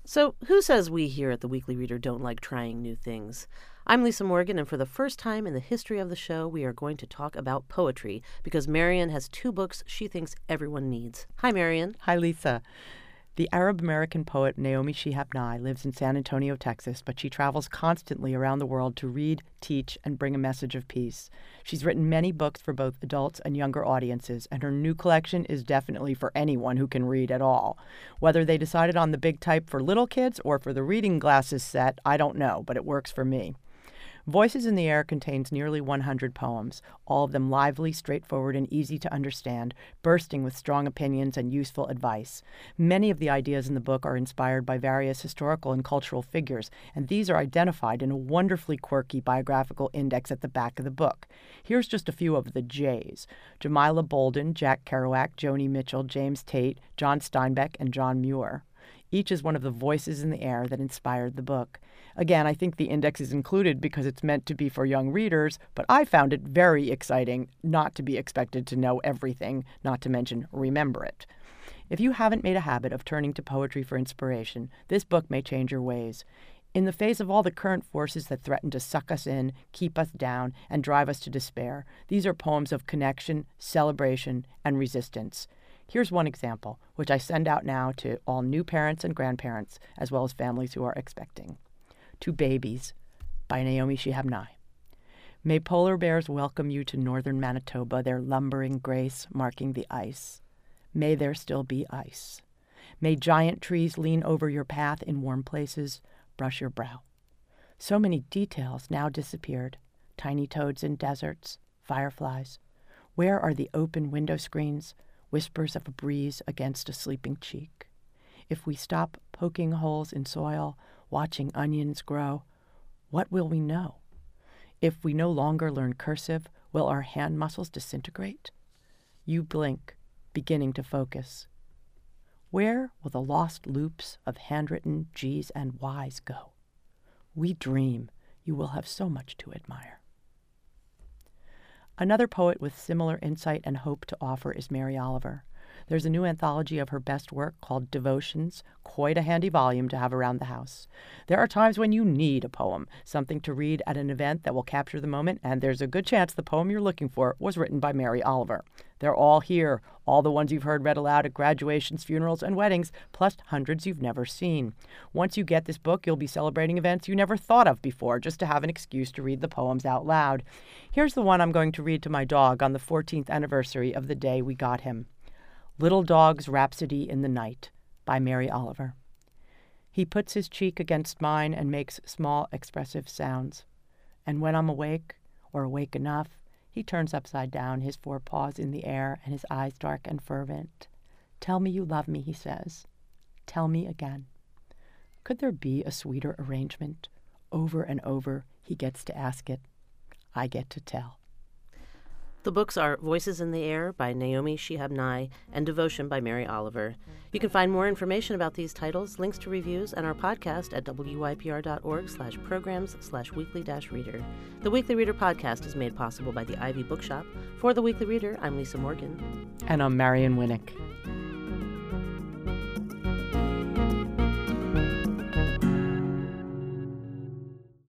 So, who says we here at the Weekly Reader don't like trying new things? I'm Lisa Morgan, and for the first time in the history of the show, we are going to talk about poetry because Marian has two books she thinks everyone needs. Hi, Marian. Hi, Lisa. The Arab-American poet Naomi Shihab Nye lives in San Antonio, Texas, but she travels constantly around the world to read, teach, and bring a message of peace. She's written many books for both adults and younger audiences, and her new collection is definitely for anyone who can read at all. Whether they decided on the big type for little kids or for the reading glasses set, I don't know, but it works for me. Voices in the Air contains nearly 100 poems, all of them lively, straightforward, and easy to understand, bursting with strong opinions and useful advice. Many of the ideas in the book are inspired by various historical and cultural figures, and these are identified in a wonderfully quirky biographical index at the back of the book. Here's just a few of the J's: Jamila Bolden, Jack Kerouac, Joni Mitchell, James Tate, John Steinbeck, and John Muir. Each is one of the voices in the air that inspired the book. Again, I think the index is included because it's meant to be for young readers, but I found it very exciting not to be expected to know everything, not to mention remember it. If you haven't made a habit of turning to poetry for inspiration, this book may change your ways. In the face of all the current forces that threaten to suck us in, keep us down, and drive us to despair, these are poems of connection, celebration, and resistance. Here's one example, which I send out now to all new parents and grandparents, as well as families who are expecting. To Babies by Naomi Shihab Nye. May polar bears welcome you to northern Manitoba, their lumbering grace marking the ice. May there still be ice. May giant trees lean over your path in warm places, brush your brow. So many details now disappeared. Tiny toads in deserts, fireflies. Where are the open window screens? Whispers of a breeze against a sleeping cheek. If we stop poking holes in soil, watching onions grow, what will we know? If we no longer learn cursive, will our hand muscles disintegrate? You blink, beginning to focus. Where will the lost loops of handwritten G's and Y's go? We dream. You will have so much to admire. Another poet with similar insight and hope to offer is Mary Oliver. There's a new anthology of her best work called Devotions, quite a handy volume to have around the house. There are times when you need a poem, something to read at an event that will capture the moment, and there's a good chance the poem you're looking for was written by Mary Oliver. They're all here, all the ones you've heard read aloud at graduations, funerals, and weddings, plus hundreds you've never seen. Once you get this book, you'll be celebrating events you never thought of before, just to have an excuse to read the poems out loud. Here's the one I'm going to read to my dog on the 14th anniversary of the day we got him. Little Dog's Rhapsody in the Night by Mary Oliver. He puts his cheek against mine and makes small expressive sounds. And when I'm awake, or awake enough, he turns upside down, his forepaws in the air and his eyes dark and fervent. Tell me you love me, he says. Tell me again. Could there be a sweeter arrangement? Over and over, he gets to ask it. I get to tell. The books are Voices in the Air by Naomi Shihab Nye and Devotion by Mary Oliver. You can find more information about these titles, links to reviews, and our podcast at wypr.org/programs/weekly-reader. The Weekly Reader podcast is made possible by the Ivy Bookshop. For The Weekly Reader, I'm Lisa Morgan. And I'm Marian Winnick.